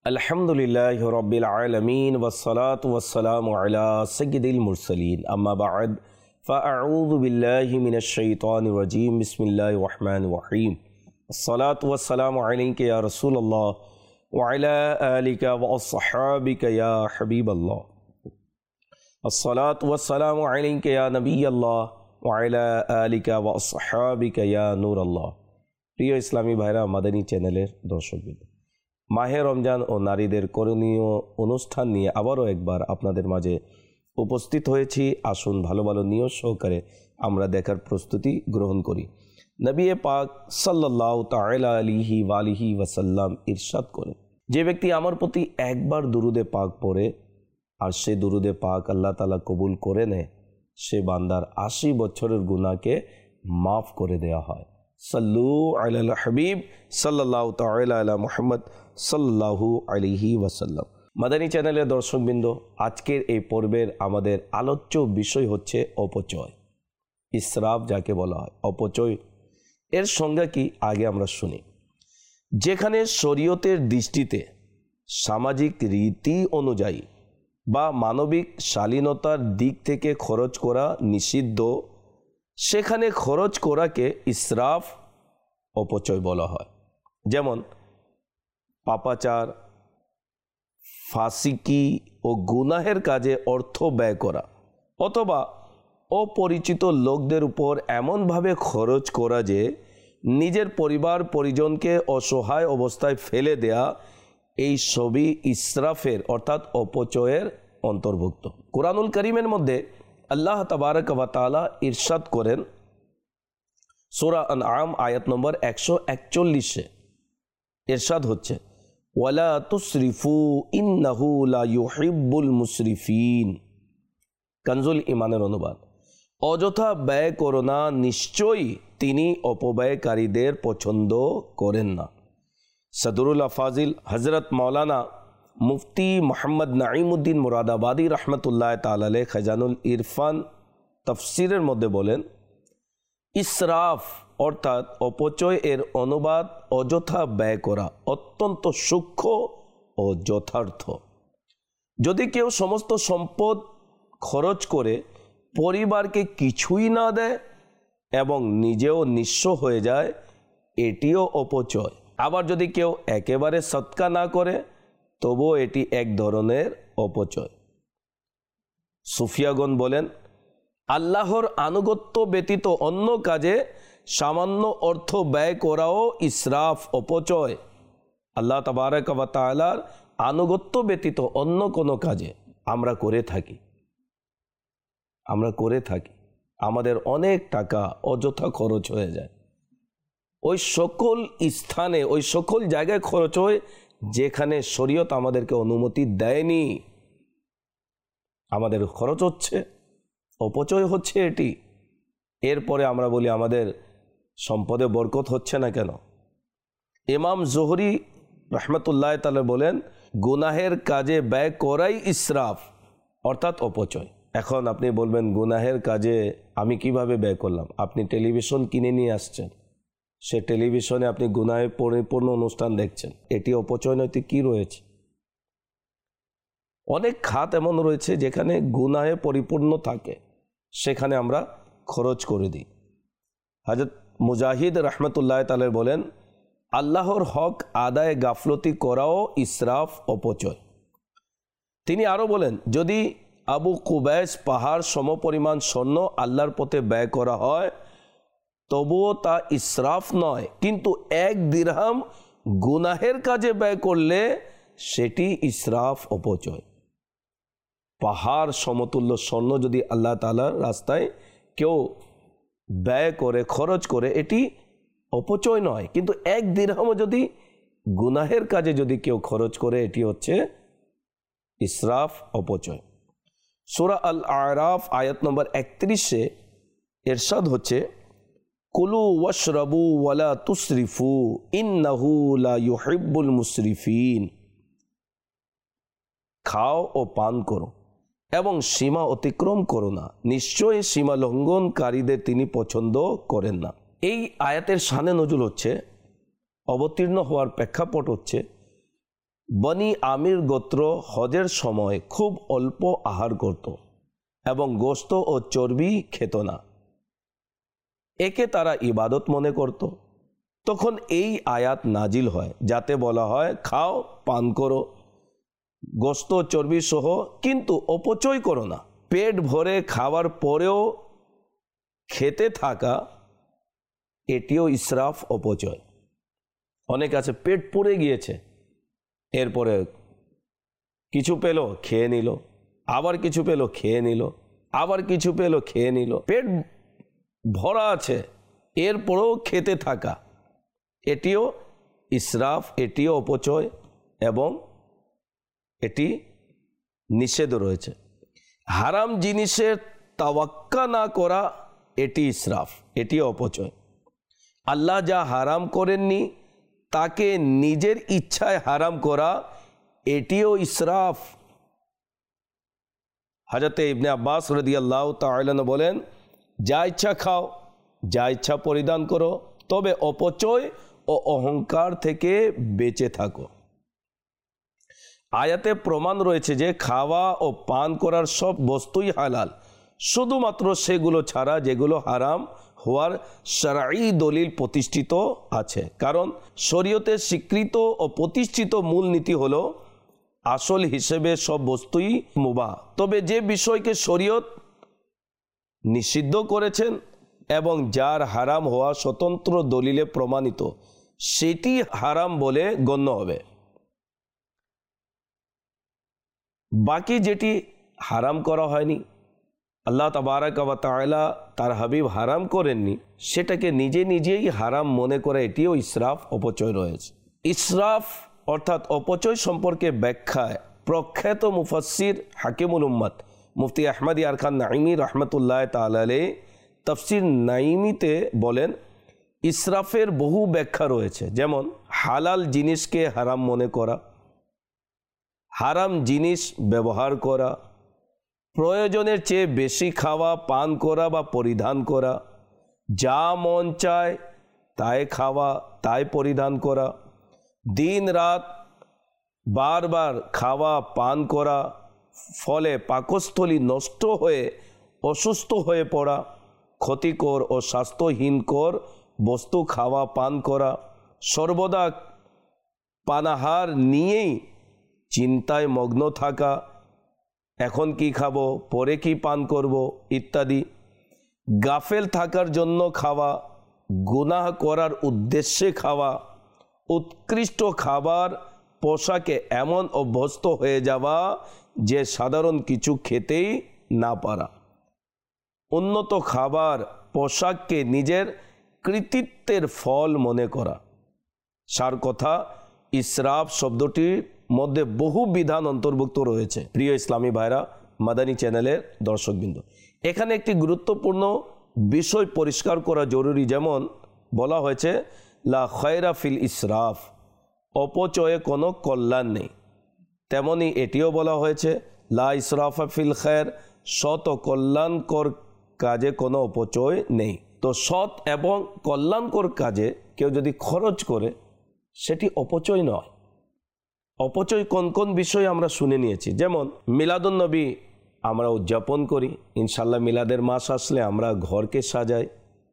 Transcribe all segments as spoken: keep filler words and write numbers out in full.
আলহামদুলিল্লাহি রাব্বিল আলামিন ওয়াসসালাতু ওয়াসসালামু আলা সাইয়্যিদিল মুরসালিন আম্মা বা'দ ফাআউযু বিল্লাহি মিনাশ শাইতানির রাজীম বিসমিল্লাহির রহমানির রহিম আসসালাতু ওয়াসসালামু আলাইকা ইয়া রাসূলুল্লাহ ওয়া আলা আলিকা ওয়া আসহাবিকা ইয়া হাবিবাল্লাহ আসসালাতু ওয়াসসালামু আলাইকা ইয়া নবিয়াল্লাহ ওয়া আলা আলিকা ওয়া আসহাবিকা ইয়া নূরাল্লাহ। প্রিয় ইসলামী ভাইরা, মাদানী চ্যানেলের দর্শকবৃন্দ, মাহে রমজান ও নারীদের করণীয় অনুষ্ঠান নিয়ে আবারও একবার আপনাদের মাঝে উপস্থিত হয়েছি। আসুন ভালো ভালো নিয়ত সহকারে আমরা দেখার প্রস্তুতি গ্রহণ করি। নবী পাক সাল্লাল্লাহু তাআলা আলাইহি ওয়া আলিহি ওয়াসাল্লাম ইরশাদ করেন, যে ব্যক্তি আমার প্রতি একবার দুরুদে পাক পড়ে আর সে দুরুদে পাক আল্লাহ তাআলা কবুল করে নেয়, সে বান্দার আশি বছরের গুনাহকে মাফ করে দেওয়া হয়। সাল্লু আলাল হাবিব সাল্লাল্লাহু তাআলা আলা মুহাম্মদ সাল্লাল্লাহু আলাইহি ওয়াসাল্লাম। মাদানী চ্যানেলের দর্শকবৃন্দ, আজকের এই পর্বের আমাদের আলোচ্য বিষয় হচ্ছে অপচয়, ইসরাফ যাকে বলা হয়। অপচয় এর সংজ্ঞা কি আগে আমরা শুনি। যেখানে শরীয়তের দৃষ্টিতে সামাজিক রীতি অনুযায়ী বা মানবিক শালীনতার দিক থেকে খরচ করা নিষিদ্ধ, সেখানে খরচ করাকে ইসরাফ অপচয় বলা হয়। যেমন পাপাচার, ফাসিকি ও গুনাহের কাজে অর্থ ব্যয় করা, অথবা অপরিচিত লোকদের উপর এমনভাবে খরচ করা যে নিজের পরিবার পরিজনকে অসহায় অবস্থায় ফেলে দেয়া, এই সবই ইসরাফের অর্থাৎ অপচয়ের অন্তর্ভুক্ত। কুরআনুল কারীমের মধ্যে আল্লাহ তাবারক ওয়া তাআলা ইরশাদ করেন সূরা আনআম আয়াত নম্বর একশো একচল্লিশে ইরশাদ হচ্ছে, ওয়ালা তুসরিফু ইন্নাহু লা ইউহিব্বুল মুসরিফিন। কানজুল ইমানের অনুবাদ, অযথা ব্যয় করো না, নিশ্চয়ই তিনি অপব্যয়কারীদের পছন্দ করেন না। সদরুল আফাজিল হজরত মৌলানা মুফতি মোহাম্মদ নাঈমুদ্দিন মুরাদাবাদী রহমতুল্লাহ তাআলা আলাইহি খাজানুল ইরফান তাফসিরের মধ্যে বলেন, ইসরাফ অর্থাৎ অপচয় এর অনুবাদ অযথা ব্যয় করা, অত্যন্ত সূক্ষ্ম ও যথার্থ। যদি কেউ সমস্ত সম্পদ খরচ করে পরিবারকে কিছুই না দেয় এবং নিজেও নিঃস্ব হয়ে যায়, এটিও অপচয়। আবার যদি কেউ একেবারে সৎকা না করে, তবুও এটি এক ধরনের অপচয়। সুফিয়াগণ বলেন, আল্লাহর আনুগত্য ব্যতীত অন্য কাজে সামান্য অর্থ ব্যয় করাও ইসরাফ, অপচয়। আল্লাহ তাবারক ওয়া তাআলার আনুগত্য ব্যতীত অন্য কোনো কাজে আমরা করে থাকি আমরা করে থাকি আমাদের অনেক টাকা অযথা খরচ হয়ে যায়। ওই সকল স্থানে, ওই সকল জায়গায় খরচ হয় যেখানে শরীয়ত আমাদেরকে অনুমতি দেয়নি, আমাদের খরচ হচ্ছে, অপচয় হচ্ছে এটি। এরপরে আমরা বলি আমাদের সম্পদে বরকত হচ্ছে না কেন? ইমাম জোহরি রহমতুল্লাহ তাআলা বলেন, গুনাহের কাজে ব্যয় করাই ইসরাফ অর্থাৎ অপচয়। এখন আপনি বলবেন, গুনাহের কাজে আমি কিভাবে ব্যয় করলাম? আপনি টেলিভিশন কিনে নিয়ে আসছেন, সে টেলিভিশনে আপনি গুনাহে পরিপূর্ণ অনুষ্ঠান দেখছেন, এটি অপচয় নৈতিক কি রয়েছে? অনেক খাত এমন রয়েছে যেখানে গুনাহে পরিপূর্ণ থাকে, সেখানে আমরা খরচ করে দিই। হযরত মুজাহিদ রহমতুল্লাহ তাআলা বলেন, আল্লাহর হক আদায় গাফলতি করাও ইসরাফ, অপচয়। তিনি আরও বলেন, যদি আবু কুবাইস পাহাড় সমপরিমাণ স্বর্ণ আল্লাহর পথে ব্যয় করা হয়, তবুও তা ইসরাফ নয়, কিন্তু এক দিরহাম গুনাহের কাজে ব্যয় করলে সেটি ইসরাফ, অপচয়। পাহাড় সমতুল্য স্বর্ণ যদি আল্লাহ তাআলার রাস্তায় কেউ ব্যয় করে, খরচ করে, এটি অপচয় নয়, কিন্তু এক দিরহামও যদি গুনাহের কাজে যদি কেউ খরচ করে, এটি হচ্ছে ইসরাফ, অপচয়। সূরা আল আরাফ আয়াত নম্বর একত্রিশে ইরশাদ হচ্ছে, কুলু ওয়াশরাবু ওয়ালা তুসরিফু ইন্নাহু লা ইউহিব্বুল মুসরিফিন। খাও ও পান করো এবং সীমা অতিক্রম করো না, নিশ্চয়ই সীমা লঙ্ঘনকারীদের তিনি পছন্দ করেন না। এই আয়াতের শানে নজুল হচ্ছে, অবতীর্ণ হওয়ার প্রেক্ষাপট হচ্ছে বনি আমির গোত্র হজের সময় খুব অল্প আহার করত এবং গোশত ও চর্বি খেত না। একে তারা ইবাদত মনে করত। তখন এই আয়াত নাজিল হয়, যাতে বলা হয়, খাও, পান করো, গোশত চর্বি সহ, কিন্তু অপচয় করো না। পেট ভরে খাওয়ার পরেও খেতে থাকা, এটিও ইসরাফ, অপচয়। অনেক আছে পেট পুড়ে গিয়েছে, এরপরে কিছু পেল খেয়ে নিল, আবার কিছু পেল খেয়ে নিল, আবার কিছু পেল খেয়ে নিল। পেট ভরা আছে, এরপরেও খেতে থাকা, এটিও ইসরাফ, এটিও অপচয় এবং এটি নিষেধ রয়েছে। হারাম জিনিসের তাওয়াক্কা না করা, এটি ইসরাফ, এটি অপচয়। আল্লাহ যা হারাম করেননি তাকে নিজের ইচ্ছায় হারাম করা, এটিও ইসরাফ। হযরত ইবনে আব্বাস রাদিয়াল্লাহু তাআলা আনহু বলেন, যা ইচ্ছা খাও, যা ইচ্ছা পরিধান করো, তবে অপচয় ও অহংকার থেকে বেঁচে থাকো। আয়াতে প্রমাণ রয়েছে যে খাওয়া ও পান করার সব বস্তুই হালাল, শুধুমাত্র সেগুলো ছাড়া যেগুলো হারাম হওয়ার শরঈ দলিল প্রতিষ্ঠিত আছে। কারণ শরীয়তের স্বীকৃত ও প্রতিষ্ঠিত মূলনীতি হলো আসল হিসেবে সব বস্তুই মুবাহ, তবে যে বিষয়কে শরীয়ত নিষিদ্ধ করেছেন এবং যার হারাম হওয়া স্বতন্ত্র দলিলে প্রমাণিত, সেটি হারাম বলে গণ্য হবে। বাকি যেটি হারাম করা হয়নি, আল্লাহ তাবারাক ওয়া তাআলা তার হাবিব হারাম করেননি, সেটাকে নিজে নিজেই হারাম মনে করে, এটিও ইসরাফ, অপচয় রয়েছে। ইসরাফ অর্থাৎ অপচয় সম্পর্কে ব্যাখ্যায় প্রখ্যাত মুফাসসির হাকিমুল উম্মত মুফতি আহমদ ইয়ার খান নাইমি রহমতুল্লাহ তাআলা আলাইহি তাফসির নাইমিতে বলেন, ইসরাফের বহু ব্যাখ্যা রয়েছে, যেমন হালাল জিনিসকে হারাম মনে করা, হারাম জিনিস ব্যবহার করা, প্রয়োজনের চেয়ে বেশি খাওয়া, পান করা বা পরিধান করা, যা মন চায় তাই খাওয়া, তাই পরিধান করা, দিন রাত বারবার খাওয়া পান করা, ফলে পাকস্থলী নষ্ট হয়ে অসুস্থ হয়ে পড়া, ক্ষতিকর ও স্বাস্থ্যহীনকর বস্তু খাওয়া পান করা, সর্বদা পানাহার নিয়েই চিন্তায় মগ্ন থাকা, এখন কি খাবো, পরে কি পান করব ইত্যাদি, গাফেল থাকার জন্য খাওয়া, গুনাহ করার উদ্দেশ্যে খাওয়া, উৎকৃষ্ট খাবার পোশাকে এমন অভ্যস্ত হয়ে যাওয়া যে সাধারণ কিছু খেতেই না পারা, উন্নত খাবার পোশাককে নিজের কৃতিত্বের ফল মনে করা। সার কথা, ইসরাফ শব্দটির মধ্যে বহু বিধান অন্তর্ভুক্ত রয়েছে। প্রিয় ইসলামী ভাইরা, মাদানী চ্যানেলের দর্শকবৃন্দ, এখানে একটি গুরুত্বপূর্ণ বিষয় পরিষ্কার করা জরুরি। যেমন বলা হয়েছে লা খয়রা ফিল ইসরাফ, অপচয়ে কোনো কল্যাণ নেই, তেমনি এটিও বলা হয়েছে লা ইসরাফা ফিল খৈর, সৎ ও কল্যাণকর কাজে কোনো অপচয় নেই। তো সৎ এবং কল্যাণকর কাজে কেউ যদি খরচ করে, সেটি অপচয় নয়। অপচয় কোন কোন বিষয় আমরা শুনে নিয়েছি, যেমন মিলাদুন নবী আমরা উদযাপন করি, ইনশাল্লাহ মিলাদের মাস আসলে আমরা ঘরকে সাজাই,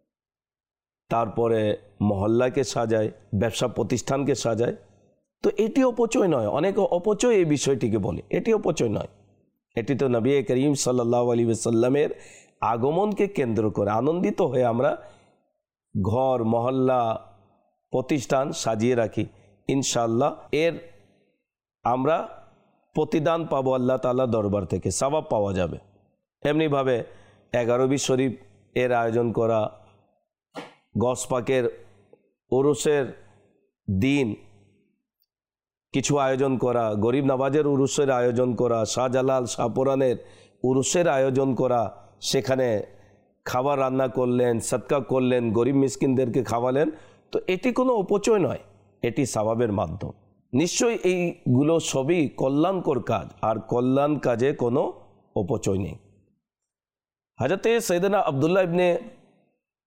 তারপরে মহল্লাকে সাজাই, ব্যবসা প্রতিষ্ঠানকে সাজাই, তো এটি অপচয় নয়। অনেকে অপচয় এই বিষয়টিকে বলে, এটি অপচয় নয়। এটি তো নবী করিম সাল্লাল্লাহু আলাইহি ওয়াসাল্লামের আগমনকে কেন্দ্র করে আনন্দিত হয়ে আমরা ঘর, মহল্লা, প্রতিষ্ঠান সাজিয়ে রাখি। ইনশাআল্লাহ এর আমরা প্রতিদান পাবো আল্লাহ তাআলা দরবার থেকে, সওয়াব পাওয়া যাবে। এমনিভাবে এগারোবি শরীফ এর আয়োজন করা, গস পাকের উরুসের দিন কিছু আয়োজন করা, গরিব নওয়াজের উরুসের আয়োজন করা, শাহজালাল শাহপুরানের উরুসের আয়োজন করা, সেখানে খাবার রান্না করলেন, সদকা করলেন, গরিব মিসকিনদেরকে খাওয়ালেন, তো এটি কোনো অপচয় নয়, এটি সওয়াবের মাধ্যম। নিশ্চয়ই এইগুলো সবই কল্যাণকর কাজ, আর কল্যাণ কাজে কোনো অপচয় নেই। হযরতে সৈয়দনা আব্দুল্লাহ ইবনে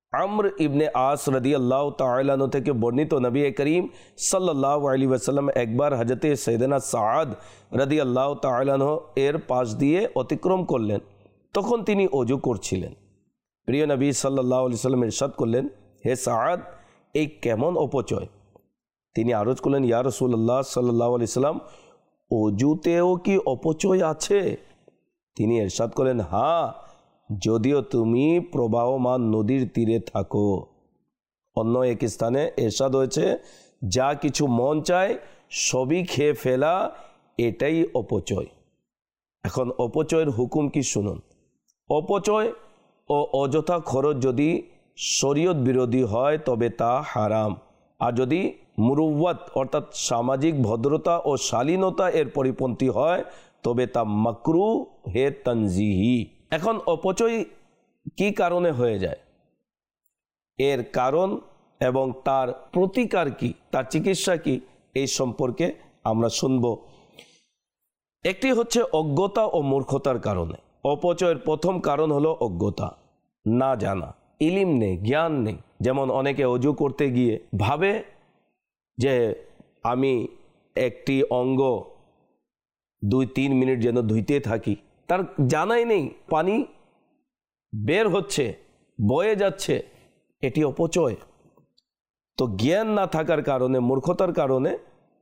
আমর ইবনে আস রাদিয়াল্লাহু তাআলা আনহু থেকে বর্ণিত, নবী করিম সাল্লাল্লাহু আলাইহি ওয়াসাল্লাম একবার হযরতে সাইয়েদনা সাদ রাদিয়াল্লাহু তাআলা আনহু এর পাশ দিয়ে অতিক্রম করলেন। তখন তিনি ওযু করছিলেন। প্রিয় নবী সাল্লাল্লাহু আলাইহি ওয়াসাল্লাম ইরশাদ করলেন, হে সাদ, এই কেমন অপচয়? তিনি আরজ করলেন, ইয়া রাসূলুল্লাহ সাল্লাল্লাহু আলাইহি ওয়াসাল্লাম, ওযুতেও কি অপচয় আছে? তিনি ইরশাদ করলেন, হ্যাঁ, যদিও তুমি প্রবাহমান নদীর তীরে থাকো। অন্য এক স্থানে ইরশাদ হয়েছে, যা কিছু মন চায় সবই খেয়ে ফেলা, এটাই অপচয়। এখন অপচয়ের হুকুম কি শুনুন। অপচয় ও অযথা খরচ যদি শরীয়ত বিরোধী হয় তবে তা হারাম, আর যদি মুরুওয়াত অর্থাৎ সামাজিক ভদ্রতা ও শালীনতা এর পরিপন্থী হয় তবে তা মাকরুহ হে তানজিহি। এখন অপচয় কি কারণে হয়ে যায়, এর কারণ এবং তার প্রতিকার কি, তার চিকিৎসা কি, এই সম্পর্কে আমরা শুনব। একটি হচ্ছে অজ্ঞতা ও মূর্খতার কারণে। অপচয়ের প্রথম কারণ হলো অজ্ঞতা, না জানা, ইলিম নেই, জ্ঞান নেই। যেমন অনেকে অজু করতে গিয়ে ভাবে যে আমি একটি অঙ্গ দুই তিন মিনিট যেন ধুইতে থাকি, তার জানাই নেই পানি বের হচ্ছে, বয়ে যাচ্ছে, এটি অপচয়। তো জ্ঞান না থাকার কারণে, মূর্খতার কারণে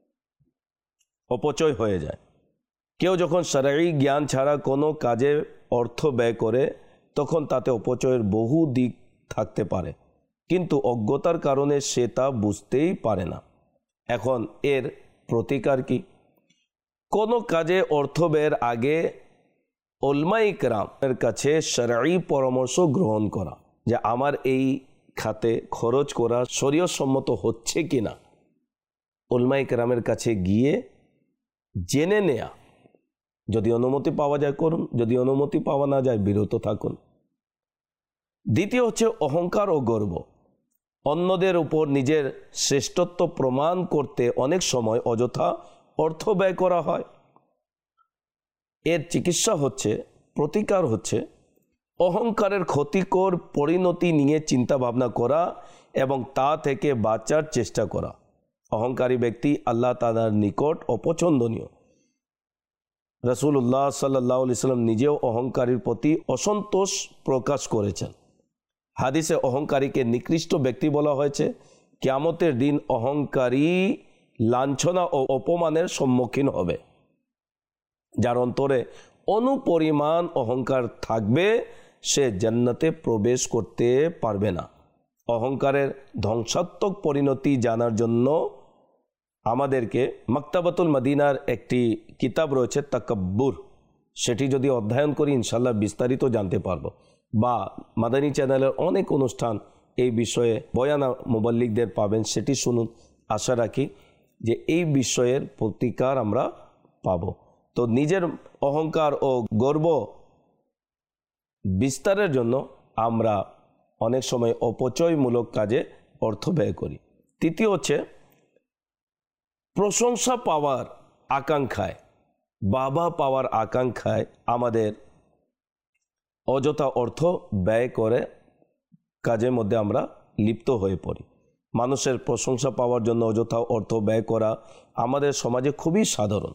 অপচয় হয়ে যায়। কেউ যখন শরঈ জ্ঞান ছাড়া কোনো কাজে অর্থ ব্যয় করে তখন তাতে অপচয়ের বহু দিক থাকতে পারে, কিন্তু অজ্ঞতার কারণে সে তা বুঝতেই পারে না। এখন এর প্রতিকার কি? কোনো কাজে অর্থ ব্যয়ের আগে উলামায়ে কেরামের কাছে শরঈ পরামর্শ গ্রহণ করা, যে আমার এই খাতে খরচ করা শরীয়ত সম্মত হচ্ছে কিনা, উলামায়ে কেরামের কাছে গিয়ে জেনে নেয়া। যদি অনুমতি পাওয়া যায় করুন, যদি অনুমতি পাওয়া না যায় বিরত থাকুন। দ্বিতীয় হচ্ছে অহংকার ও গর্ব। অন্যদের উপর নিজের শ্রেষ্ঠত্ব প্রমাণ করতে অনেক সময় অযথা অর্থ ব্যয় করা হয়। এর চিকিৎসা হচ্ছে, প্রতিকার হচ্ছে অহংকারের ক্ষতিকর পরিণতি নিয়ে চিন্তা ভাবনা করা এবং তা থেকে বাঁচার চেষ্টা করা। অহংকারী ব্যক্তি আল্লাহ তাআলার নিকট অপছন্দনীয়। রাসূলুল্লাহ সাল্লাল্লাহু আলাইহি ওয়াসাল্লাম নিজেও অহংকারীর প্রতি অসন্তোষ প্রকাশ করেছেন। হাদিসে অহংকারীকে নিকৃষ্ট ব্যক্তি বলা হয়েছে। কিয়ামতের দিন অহংকারী লাঞ্ছনা ও অপমানের সম্মুখীন হবে। যার অন্তরে অনুপরিমাণ অহংকার থাকবে সে জান্নাতে প্রবেশ করতে পারবে না। অহংকারের ধ্বংসাত্মক পরিণতি জানার জন্য আমাদেরকে মাকতাবাতুল মদিনার একটি কিতাব রয়েছে তাকাব্বুর, সেটি যদি অধ্যয়ন করি ইনশাল্লাহ বিস্তারিত জানতে পারবো। বা মাদানী চ্যানেলের অনেক অনুষ্ঠান এই বিষয়ে বয়ানা মুবাল্লিগদের পাবেন, সেটি শুনুন। আশা রাখি যে এই বিষয়ের প্রতিকার আমরা পাব। তো নিজের অহংকার ও গর্ব বিস্তারের জন্য আমরা অনেক সময় অপচয়মূলক কাজে অর্থ ব্যয় করি। তৃতীয় হচ্ছে প্রশংসা পাওয়ার আকাঙ্ক্ষায়, বাবা পাওয়ার আকাঙ্ক্ষায় আমাদের অযথা অর্থ ব্যয় করে কাজের মধ্যে আমরা লিপ্ত হয়ে পড়ি। মানুষের প্রশংসা পাওয়ার জন্য অযথা অর্থ ব্যয় করা আমাদের সমাজে খুবই সাধারণ।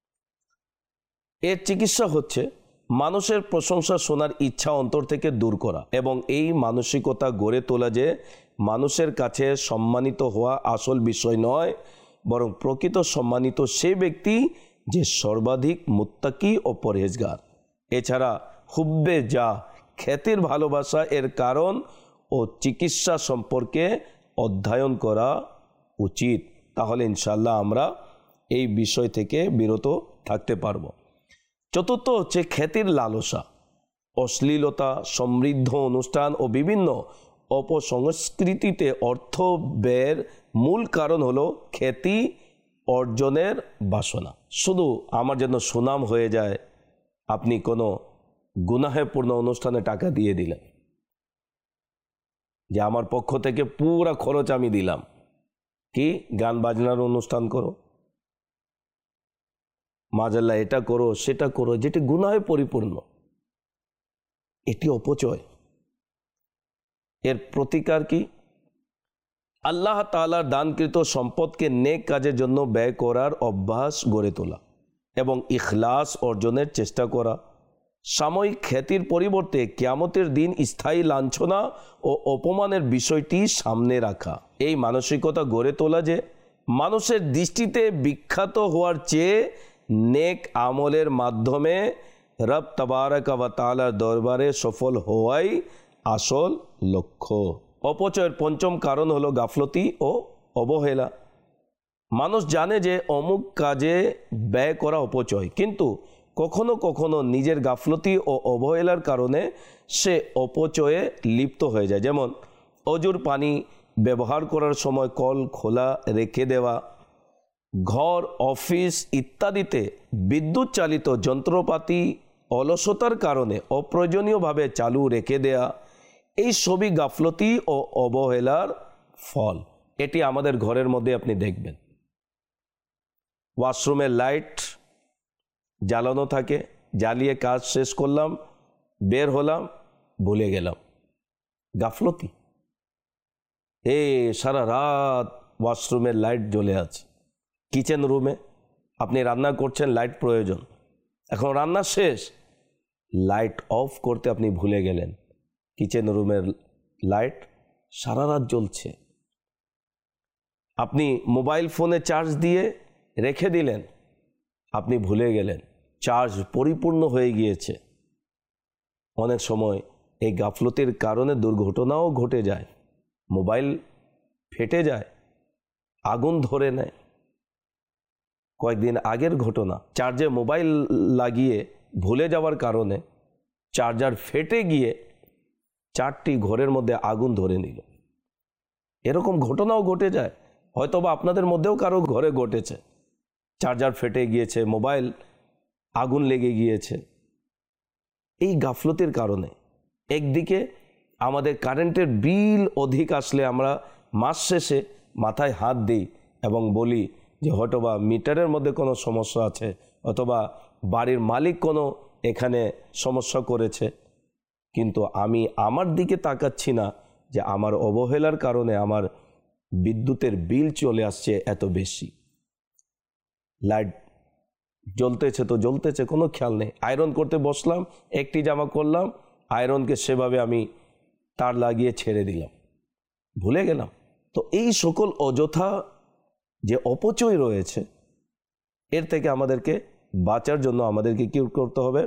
এর চিকিৎসা হচ্ছে মানুষের প্রশংসা শোনার ইচ্ছা অন্তর থেকে দূর করা এবং এই মানসিকতা গড়ে তোলা যে মানুষের কাছে সম্মানিত হওয়া আসল বিষয় নয়, বরং প্রকৃত সম্মানিত সে ব্যক্তি যে সর্বাধিক মুত্তাকি ও পরহেজগার। এছাড়া হুব্বে যা, খ্যাতির ভালোবাসা এর কারণ ও চিকিৎসা সম্পর্কে অধ্যয়ন করা উচিত। তাহলে ইনশাল্লাহ আমরা এই বিষয় থেকে বিরত থাকতে পারব। চতুর্থ হচ্ছে খ্যাতির লালসা। অশ্লীলতা, সমৃদ্ধ অনুষ্ঠান ও বিভিন্ন অপসংস্কৃতিতে অর্থ ব্যয়ের মূল কারণ হলো খ্যাতি অর্জনের বাসনা। শুধু আমার যেন সুনাম হয়ে যায়, আপনি কোনো গুনাহেপূর্ণ অনুষ্ঠানে টাকা দিয়ে দিলেন, যে আমার পক্ষ থেকে পুরা খরচ আমি দিলাম, কি গান বাজনার অনুষ্ঠান করো, মাজাল্লাহ এটা করো সেটা করো, যেটি গুনাহে পরিপূর্ণ, এটি অপচয়। এর প্রতিকার কি? আল্লাহ তাআলার দানকৃত সম্পদকে নেক কাজের জন্য ব্যয় করার অভ্যাস গড়ে তোলা এবং ইখলাস অর্জনের চেষ্টা করা, সাময়িক খ্যাতির পরিবর্তে কিয়ামতের দিন স্থায়ী লাঞ্ছনা ও অপমানের বিষয়টি সামনে রাখা। এই মানসিকতা গড়ে তোলা যে মানুষের দৃষ্টিতে বিখ্যাত হওয়ার চেয়ে নেক আমলের মাধ্যমে রব তাবারক ওয়া তাআলার দরবারে সফল হওয়াই আসল লক্ষ্য। অপচয়ের পঞ্চম কারণ হলো গাফলতি ও অবহেলা। মানুষ জানে যে অমুক কাজে ব্যয় করা অপচয়, কিন্তু কখনো কখনো নিজের গাফলতি ও অবহেলার কারণে সে অপচয়ে লিপ্ত হয়ে যায়। যেমন অজুর পানি ব্যবহার করার সময় কল খোলা রেখে দেওয়া, ঘর, অফিস ইত্যাদিতে বিদ্যুৎ চালিত যন্ত্রপাতি অলসতার কারণে অপ্রয়োজনীয়ভাবে চালু রেখে দেয়া, এই সবই গাফলতি ও অবহেলার ফল। এটি আমাদের ঘরের মধ্যে আপনি দেখবেন। ওয়াশরুমের লাইট জ্বালানো থাকে, জ্বালিয়ে কাজ শেষ করলাম, বের হলাম, ভুলে গেলাম, গাফলতি। এ সারা রাত ওয়াশরুমের লাইট জ্বলে আছে। কিচেন রুমে আপনি রান্না করছেন, লাইট প্রয়োজন, এখন রান্না শেষ, লাইট অফ করতে আপনি ভুলে গেলেন, কিচেন রুমের লাইট সারা রাত জ্বলছে। আপনি মোবাইল ফোনে চার্জ দিয়ে রেখে দিলেন, আপনি ভুলে গেলেন, চার্জ পরিপূর্ণ হয়ে গিয়েছে। অনেক সময় এই গাফলতির কারণে দুর্ঘটনাও ঘটে যায়, মোবাইল ফেটে যায়, আগুন ধরে নেয়। কয়েকদিন আগের ঘটনা, চার্জে মোবাইল লাগিয়ে ভুলে যাওয়ার কারণে চার্জার ফেটে গিয়ে চারটি ঘরের মধ্যে আগুন ধরে নিল। এরকম ঘটনাও ঘটে যায়, হয়তোবা আপনাদের মধ্যেও কারো ঘরে ঘটেছে, চার্জার ফেটে গিয়েছে, মোবাইল আগুন লেগে গিয়েছে। এই গাফলতির কারণে একদিকে আমাদের কারেন্টের বিল অধিক আসলে আমরা মাস শেষে মাথায় হাত দিই এবং বলি যে হয়তোবা মিটারের মধ্যে কোনো সমস্যা আছে, অথবা বাড়ির মালিক কোনো এখানে সমস্যা করেছে, কিন্তু আমি আমার দিকে তাকাচ্ছি না যে আমার অবহেলার কারণে আমার বিদ্যুতের বিল চলে আসছে এত বেশি। লাইট জ্বলতেছে তো জ্বলতেছে, কোনো খেয়াল নেই। আয়রন করতে বসলাম, একটি জামা করলাম, আয়রনকে সেভাবে আমি তার লাগিয়ে ছেড়ে দিলাম, ভুলে গেলাম। তো এই সকল অযথা যে অপচয় রয়েছে, এর থেকে আমাদেরকে বাঁচার জন্য আমাদেরকে কি করতে হবে?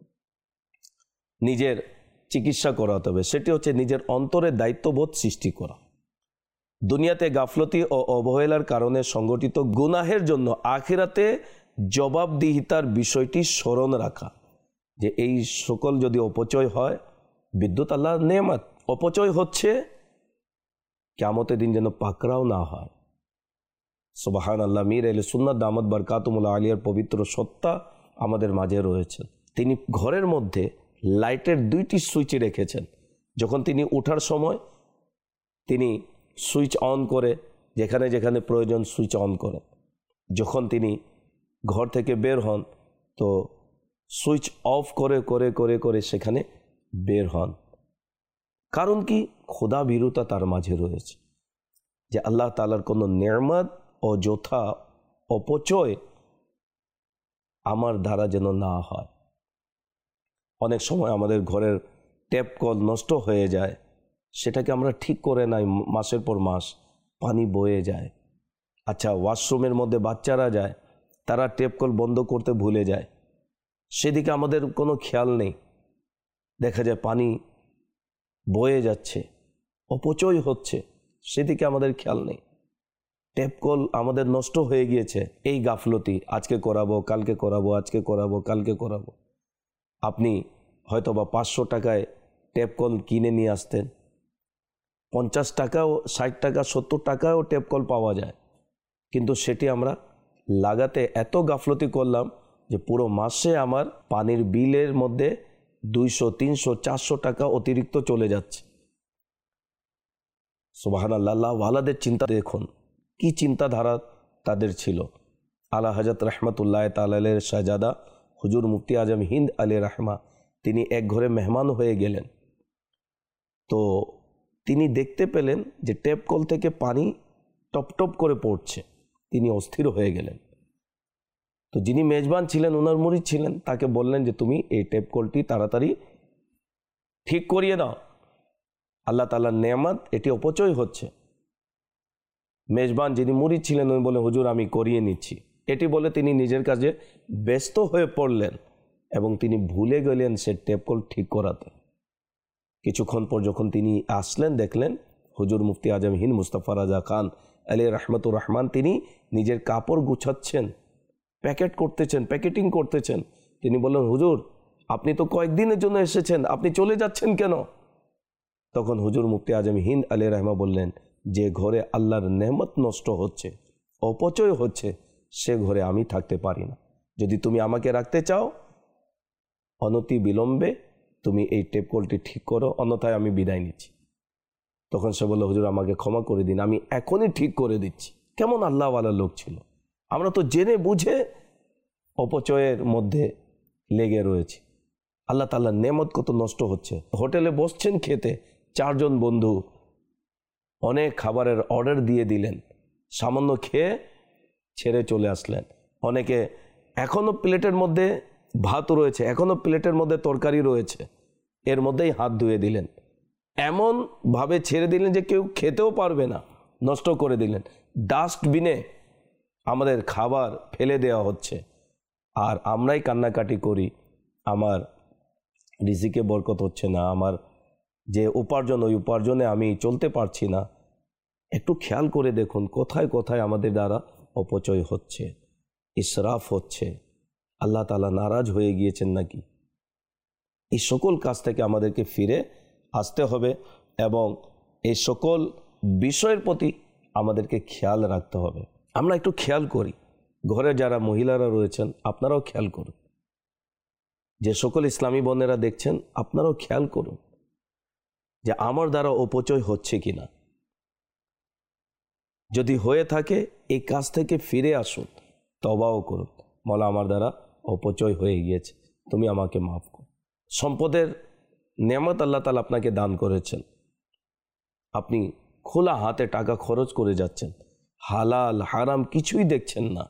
নিজের চিকিৎসা করাতে হবে। সেটি হচ্ছে নিজের অন্তরে দায়িত্ববোধ সৃষ্টি করা। দুনিয়াতে গাফলতি ও অবহেলার কারণে সংগঠিত গুনাহের জন্য আখিরাতে জবাবদিহিতার বিষয়টি স্মরণ রাখা, যে এই সকল যদি অপচয় হয়, বিদ্যুৎ আল্লাহর নেয়ামত, অপচয় হচ্ছে, কিয়ামতের দিন যেন পাকড়াও না হয়। সুবহান আল্লাহ। মীর আহলে সুন্নাত দামাত বারকাতুহুল আলিয়ার পবিত্র সত্তা আমাদের মাঝে রয়েছেন। তিনি ঘরের মধ্যে লাইটের দুইটি সুইচ রেখেছেন। যখন তিনি ওঠার সময় তিনি সুইচ অন করে, যেখানে যেখানে প্রয়োজন সুইচ অন করে, যখন তিনি ঘর থেকে বের হন তো সুইচ অফ করে করে করে করে সেখানে বের হন। কারণ কি? খোদা ভীরুতা তার মাঝে রয়েছে, যে আল্লাহ তাআলার কোনো নেয়ামত অযথা অপচয় আমার দ্বারা যেন না হয়। অনেক সময় আমাদের ঘরের ট্যাপ কল নষ্ট হয়ে যায়, সেটাকে আমরা ঠিক করে নাই, মাসের পর মাস পানি বয়ে যায়। আচ্ছা, ওয়াশরুমের মধ্যে বাচ্চারা যায়, তারা ট্যাপ কল বন্ধ করতে ভুলে যায়, সেদিকে আমাদের কোনো খেয়াল নেই, দেখা যায় পানি বয়ে যাচ্ছে, অপচয় হচ্ছে, সেদিকে আমাদের খেয়াল নেই। ট্যাপ কল আমাদের নষ্ট হয়ে গিয়েছে, এই গাফলতি, আজকে করাবো, কালকে করাবো, আজকে করাবো, কালকে করাবো। আপনি হয়তো বা পাঁচশো টাকায় ট্যাপ কল কিনে নিয়ে আসতেন, পঞ্চাশ টাকাও, ষাট টাকা, সত্তর টাকাও ট্যাপ কল পাওয়া যায়, কিন্তু সেটি আমরা লাগাতে এত গাফলতি করলাম যে পুরো মাসে আমার পানির বিলের মধ্যে দুইশো, তিনশো, চারশো টাকা অতিরিক্ত চলে যাচ্ছে। সুবহানাল্লাহ। আল্লাহ ওয়ালাদের চিন্তা দেখুন, কি চিন্তাধারা তাদের ছিল। আলা হযরত রহমতুল্লাহ তাআলা শাহজাদা হুজুর মুফতি আজম হিন্দ আলী রহমা, তিনি এক ঘরে মেহমান হয়ে গেলেন। তো তিনি দেখতে পেলেন যে ট্যাপ কল থেকে পানি টপ টপ করে পড়ছে। তিনি অস্থির হয়ে গেলেন। তো যিনি মেজবান ছিলেন, ওনার মুরিদ ছিলেন, তাকে বললেন যে তুমি এই ট্যাপ কলটি তাড়াতাড়ি ঠিক করিয়ে দাও, আল্লাহ তাআলার নেয়ামত, এটি অপচয় হচ্ছে। মেজবান যিনি মুরিদ ছিলেন উনি বলে, হুজুর আমি করিয়ে নিচ্ছি। এটি বলে তিনি নিজের কাজে ব্যস্ত হয়ে পড়লেন এবং তিনি ভুলে গেলেন সে ট্যাপ কল ঠিক করাতে। কিছুক্ষণ পর যখন তিনি আসলেন, দেখলেন হুজুর মুফতি আজম হিন্দ মুস্তাফা রাজা খান আলাইহি রাহমাতুর রহমান তিনি নিজের কাপড় গুছাচ্ছেন, প্যাকেট করতেছেন, প্যাকেটিং করতেছেন। তিনি বললেন, হুজুর আপনি তো কয়েকদিনের জন্য এসেছেন, আপনি চলে যাচ্ছেন কেন? তখন হুজুর মুফতি আজম হিন্দ আলাইহি রহমা বললেন, যে ঘরে আল্লাহর নেয়ামত নষ্ট হচ্ছে, অপচয় হচ্ছে, সে ঘরে আমি থাকতে পারি না। যদি তুমি আমাকে রাখতে চাও, অনতি বিলম্বে তুমি এই টেপ কলটি ঠিক করো, অন্যথায় আমি বিদায় নিচ্ছি। তখন সে বলল, হুজুর আমাকে ক্ষমা করে দিন, আমি এখনই ঠিক করে দিচ্ছি। কেমন আল্লাহওয়ালা লোক ছিল! আমরা তো জেনে বুঝে অপচয়ের মধ্যে লেগে রয়েছি। আল্লাহ তাআলার নেয়ামত কত নষ্ট হচ্ছে। হোটেলে বসছেন খেতে, চারজন বন্ধু অনেক খাবারের অর্ডার দিয়ে দিলেন, সামান্য খেয়ে ছেড়ে চলে আসলেন। অনেকে এখনও প্লেটের মধ্যে ভাত রয়েছে, এখনও প্লেটের মধ্যে তরকারি রয়েছে, এর মধ্যেই হাত ধুয়ে দিলেন, এমনভাবে ছেড়ে দিলেন যে কেউ খেতেও পারবে না, নষ্ট করে দিলেন। ডাস্টবিনে আমাদের খাবার ফেলে দেওয়া হচ্ছে, আর আমরাই কান্নাকাটি করি, আমার রিজিকে বরকত হচ্ছে না, আমার যে উপার্জন, ওই উপার্জনে আমি চলতে পারছি না। একটু খেয়াল করে দেখুন কোথায় কোথায় আমাদের দ্বারা অপচয় হচ্ছে, ইসরাফ হচ্ছে। আল্লাহ তাআলা নারাজ হয়ে গিয়েছেন নাকি? এই সকল কাজ থেকে আমাদেরকে ফিরে আসতে হবে এবং এই সকল বিষয়ের প্রতি আমাদেরকে খেয়াল রাখতে হবে। আমরা একটু খেয়াল করি, ঘরে যারা মহিলারা রয়েছেন আপনারাও খেয়াল করুন, যে সকল ইসলামী বোনেরা দেখছেন আপনারাও খেয়াল করুন যে আমার দ্বারা অপচয় হচ্ছে কিনা। যদি হয়ে থাকে এই কাজ থেকে ফিরে আসুন, তওবাও করুন, মওলা আমার দ্বারা অপচয় হয়ে গিয়েছে, তুমি আমাকে মাফ করো। সম্পদের নেয়ামত আল্লাহ তাআলা আপনাকে দান করেছেন, আপনি খোলা হাতে টাকা খরচ করে যাচ্ছেন, হালাল হারাম কিছুই দেখছেন না।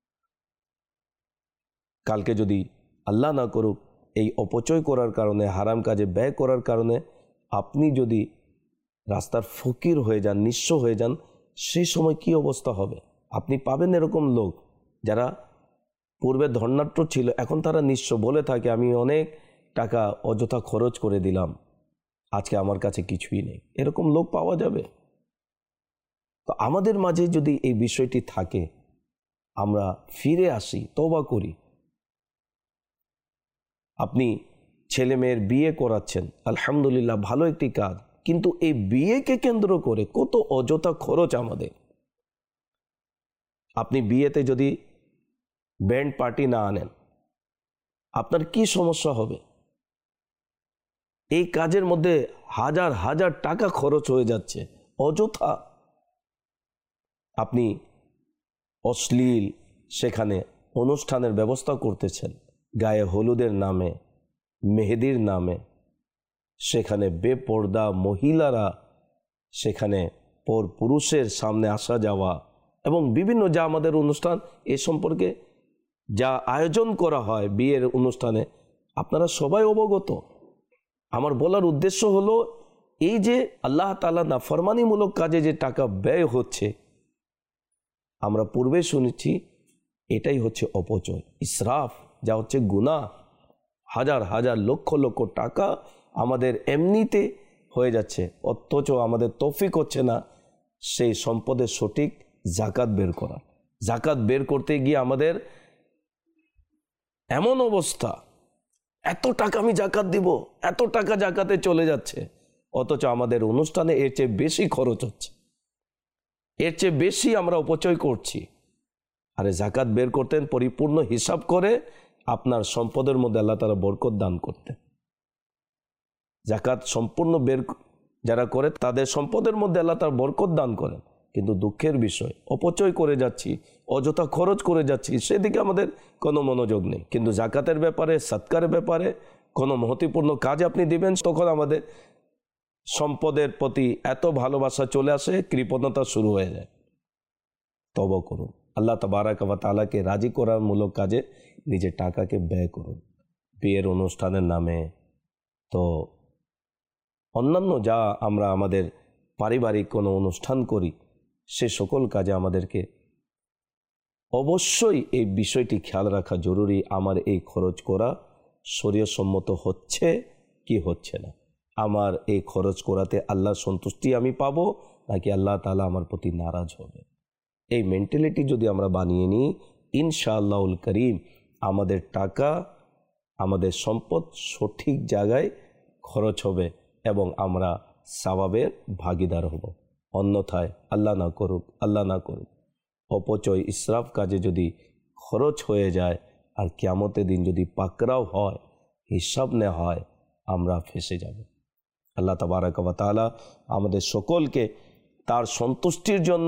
কালকে যদি আল্লাহ না করুক এই অপচয় করার কারণে, হারাম কাজে ব্যয় করার কারণে আপনি যদি রাস্তার ফকির হয়ে যান, নিঃস্ব হয়ে যান, সেই সময় কি অবস্থা হবে? আপনি পাবেন এরকম লোক যারা পূর্বে ধর্নাঢ্য ছিল, এখন তারা নিঃস্ব, বলে থাকে আমি অনেক টাকা অযথা খরচ করে দিলাম, আজকে আমার কাছে কিছুই নেই। এরকম লোক পাওয়া যাবে। তো আমাদের মাঝে যদি এই বিষয়টি থাকে, আমরা ফিরে আসি, তওবা করি। আপনি ছেলে মেয়ের বিয়ে করাচ্ছেন, আলহামদুলিল্লাহ, ভালো একটি কাজ, কিন্তু এই বিয়েকে কেন্দ্র করে কত অযথা খরচ আমাদের। আপনি বিয়েতে যদি ব্যান্ড পার্টি না আনেন, আপনার কি সমস্যা হবে? এই কাজের মধ্যে হাজার হাজার টাকা খরচ হয়ে যাচ্ছে অযথা। আপনি অশ্লীল সেখানে অনুষ্ঠানের ব্যবস্থা করতেছেন, গায়ে হলুদের নামে, মেহেদির নামে, সেখানে বেপর্দা মহিলারা সেখানে পর পুরুষের সামনে আসা যাওয়া এবং বিভিন্ন যা আমাদের অনুষ্ঠান, এ সম্পর্কে যা আয়োজন করা হয় বিয়ের অনুষ্ঠানে, আপনারা সবাই অবগত। আমার বলার উদ্দেশ্য হলো এই যে আল্লাহ তাআলা নাফরমানিমূলক কাজে যে টাকা ব্যয় হচ্ছে, আমরা পূর্বে শুনেছি এটাই হচ্ছে অপচয়, ইসরাফ, যা হচ্ছে গুনাহ। হাজার হাজার লক্ষ লক্ষ টাকা আমাদের এমনিতে হয়ে যাচ্ছে, অথচ আমাদের তৌফিক হচ্ছে না সেই সম্পদের সঠিক জাকাত বের করা। জাকাত বের করতে গিয়ে আমাদের এমন অবস্থা, এত টাকা আমি জাকাত দিব, এত টাকা জাকাতে চলে যাচ্ছে, অথচ আমাদের অনুষ্ঠানে এর চেয়ে বেশি খরচ হচ্ছে, এর চেয়ে বেশি আমরা অপচয় করছি। আরে জাকাত বের করতেন পরিপূর্ণ হিসাব করে, আপনার সম্পদের মধ্যে আল্লাহ তাআলা বরকত দান করতেন। জাকাত সম্পূর্ণ বের যারা করে তাদের সম্পদের মধ্যে আল্লাহ তাআলা বরকত দান করেন, কিন্তু দুঃখের বিষয় অপচয় করে যাচ্ছি, অযথা খরচ করে যাচ্ছি, সেদিকে আমাদের কোনো মনোযোগ নেই। কিন্তু জাকাতের ব্যাপারে, সৎকারের ব্যাপারে, কোনো মহত্বপূর্ণ কাজ আপনি দিবেন, তখন আমাদের সম্পদের প্রতি এত ভালোবাসা চলে আসে, কৃপণতা শুরু হয়ে যায়। তওবা করুন, আল্লাহ তাবারাক ওয়া তাআলাকে রাজি করার মূলক কাজে নিজের টাকাকে ব্যয় করুন। বিয়ের অনুষ্ঠানের নামে, তো অন্যান্য যা আমরা আমাদের পারিবারিক কোনো অনুষ্ঠান করি, সে সকল কাজে আমাদেরকে অবশ্যই এই বিষয়টি খেয়াল রাখা জরুরি, আমার এই খরচ করা শরীয়তসম্মত হচ্ছে কি হচ্ছে না। আমার এই খরচ করাতে আল্লাহর সন্তুষ্টি আমি পাবো, নাকি আল্লাহ তাআলা আমার প্রতি নারাজ হবে। এই মেন্টালিটি যদি আমরা বানিয়ে নিই, ইনশাআল্লাহুল করিম আমাদের টাকা, আমাদের সম্পদ সঠিক জায়গায় খরচ হবে এবং আমরা সওয়াবের ভাগীদার হব। অন্যথায় আল্লাহ না করুক, আল্লাহ না করুক, অপচয় ইসরাফ কাজে যদি খরচ হয়ে যায় আর কিয়ামতের দিন যদি পাকড়াও হয়, হিসাব নেওয়া হয়, আমরা ফেঁসে যাব। আল্লাহ তাবারাক ওয়া তাআলা আমাদের সকলকে তার সন্তুষ্টির জন্য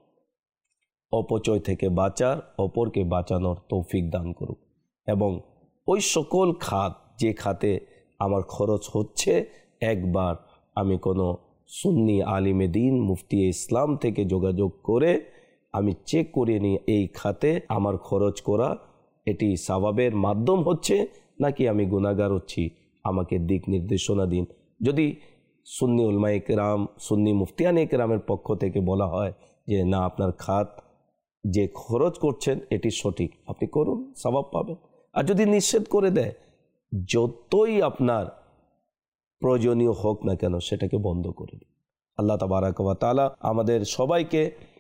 অপচয় থেকে বাঁচার, অপরকে বাঁচানোর তৌফিক দান করুক এবং ওই সকল খাত যে খাতে আমার খরচ হচ্ছে, একবার আমি কোনো সুন্নি আলিমে দিন, মুফতি ইসলাম থেকে যোগাযোগ করে আমি চেক করে নিই এই খাতে আমার খরচ করা এটি সওয়াবের মাধ্যম হচ্ছে নাকি আমি গুনাহগার হচ্ছি, আমাকে দিক নির্দেশনা দিন। যদি সুন্নি উলামায়ে কেরাম, সুন্নি মুফতিয়ানে কেরামের পক্ষ থেকে বলা হয় যে না, আপনার খাত যে খরচ করছেন এটি সঠিক, আপনি করুন, সওয়াব পাবেন। আর যদি নিষেধ করে দেয়, যতই আপনার প্রয়োজনীয় হোক না কেন, সেটাকে বন্ধ করে দিন। আল্লাহ তাবারাক ওয়া তাআলা আমাদের সবাইকে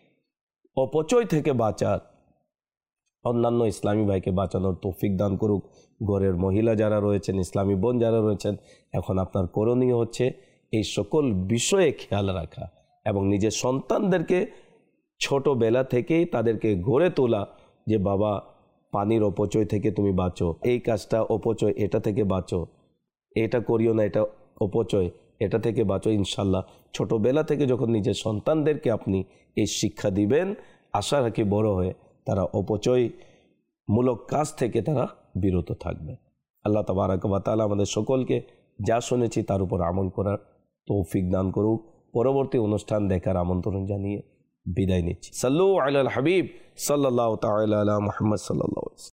অপচয় থেকে বাঁচার, অন্যান্য ইসলামী ভাইকে বাঁচানোর তৌফিক দান করুক। ঘরের মহিলা যারা রয়েছেন, ইসলামী বোন যারা রয়েছেন, এখন আপনার করণীয় হচ্ছে এই সকল বিষয়ে খেয়াল রাখা এবং নিজের সন্তানদেরকে ছোটবেলা থেকেই তাদেরকে গড়ে তোলা যে বাবা, পানির অপচয় থেকে তুমি বাঁচো, এই কাজটা অপচয়, এটা থেকে বাঁচো, এটা করিও না, এটা অপচয়, এটা থেকে বাঁচো। ইনশাল্লাহ ছোটবেলা থেকে যখন নিজের সন্তানদেরকে আপনি এই শিক্ষা দিবেন, আশা রাখি বড় হয়ে তারা অপচয়মূলক কাজ থেকে তারা বিরত থাকবে। আল্লাহ তাবারাক ওয়া তাআলা আমাদের সকলকে যা শুনেছি তার উপর আমল করার তৌফিক দান করুক। পরবর্তী অনুষ্ঠান দেখার আমন্ত্রণ জানিয়ে বিদায় নিচ্ছি। সাল্লু আলাল হাবিব সাল্লাল্লাহু তাআলা আলা মুহাম্মদ সাল্লাল্লাহু আলাইহি ওয়াসাল্লাম।